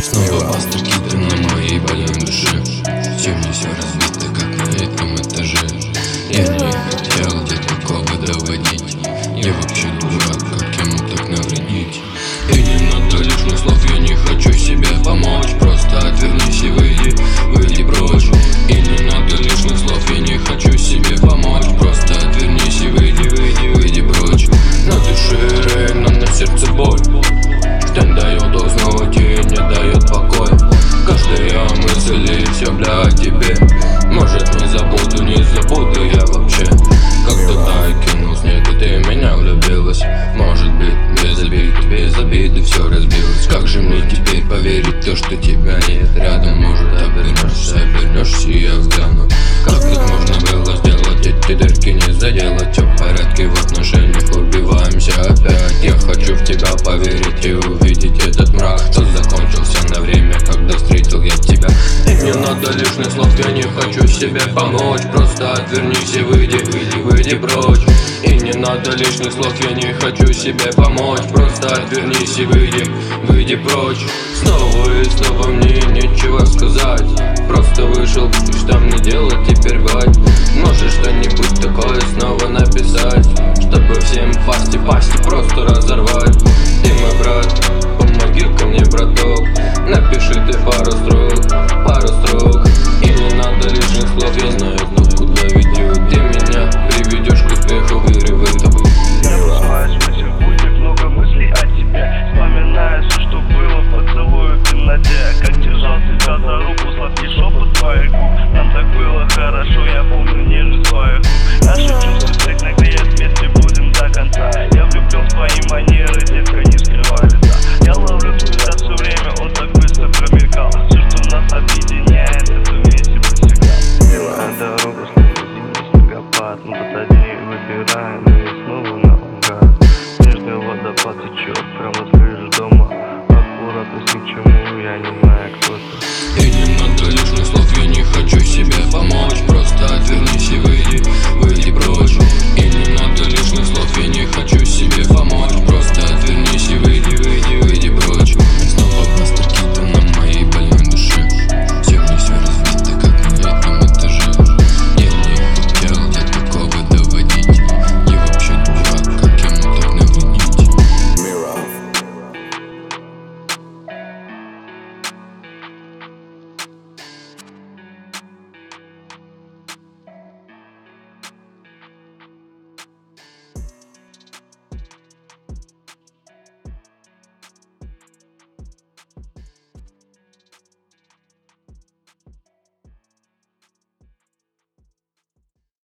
Снова бастрики на моей больной душе. Сегодня все разбито, как на этом этаже. Я не хотел до такого доводить. Я вообще дурак, как я мог так навредить. И не надо лишних слов, я не хочу себе помочь. Просто отвернись и выйди прочь. И не надо лишних слов, я не хочу себе помочь. Просто отвернись и выйди прочь. На душе рейн, а на сердце боль. Что не дает уснуть и не дает покой. Каждая мысль и все для тебе. Может не забуду я вообще. Как туда кинулся, нет, и ты меня влюбилась. Может быть без обиды все разбилось. Как же мне теперь поверить то, что тебя нет рядом? Может обернешься и я взгляну. Как ведь можно было сделать эти дырки не заделать? Все в порядке в отношениях, убиваемся опять. Я хочу в тебя поверить и увидеть этот мрак, что закончился на время, когда встретил я тебя. И не надо лишних слов, я не хочу себе помочь. Просто отвернись и выйди прочь. И не надо лишних слов, я не хочу себе помочь. Просто отвернись и выйди прочь. Снова и снова мне нечего сказать. Просто вышел, что мне делать теперь, бать? Можешь что-нибудь такое снова написать, чтобы всем пасти просто